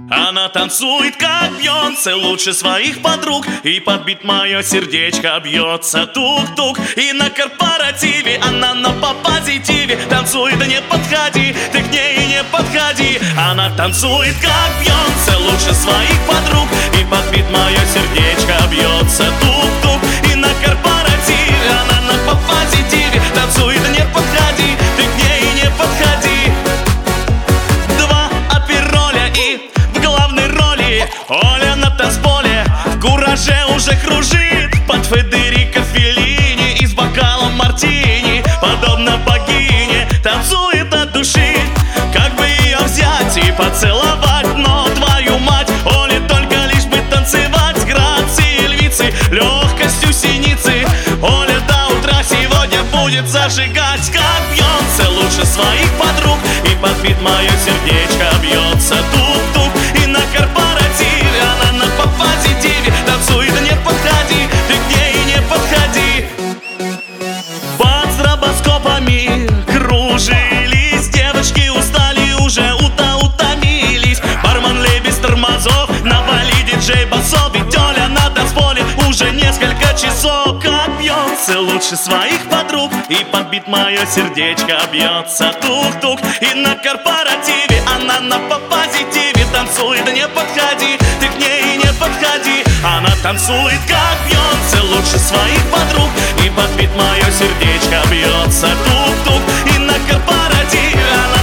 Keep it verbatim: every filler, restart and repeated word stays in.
Она танцует, как Бьонсе, лучше своих подруг. И подбит мое сердечко бьется тук-тук. И на корпоративе она на по-позитиве танцует, да не подходи, ты к ней не подходи. Она танцует, как Бьонсе, лучше своих подруг. И подбит мое сердечко бьется тук-тук. И на корпоративе она на по-позитиве танцует, да не подходи, ты к ней не подходи. Два апероля и в главной роли Оля на танцполе в кураже уже кружит под Федерико Феллини и с бокалом мартини. Подобно богине танцует от души. Как бы ее взять и поцеловать, но твою мать, Оле только лишь бы танцевать с грацией львицы, легкостью синицы. Оля до утра сегодня будет зажигать, как Бьонсе, лучше своих подруг. И подбит мое сердечко бьется тук-тук. И на корпоративе она на по-позитиве танцует, да не подходи, ты к ней не подходи. Под стробоскопами кружились девочки, устали уже, ута утомились. Бармен лей без тормозов, навали диджей басов. Ведь Оля на танцполе уже несколько часов. Как Бьонсе, лучше своих подруг. И подбит мое сердечко бьется тук-тук. И на корпоративе она на по-позитиве танцует, да не подходи, ты к ней не подходи. Она танцует, как Бьонсе, лучше своих подруг. И подбит мое сердечко бьется тук-тук. И на корпоративе она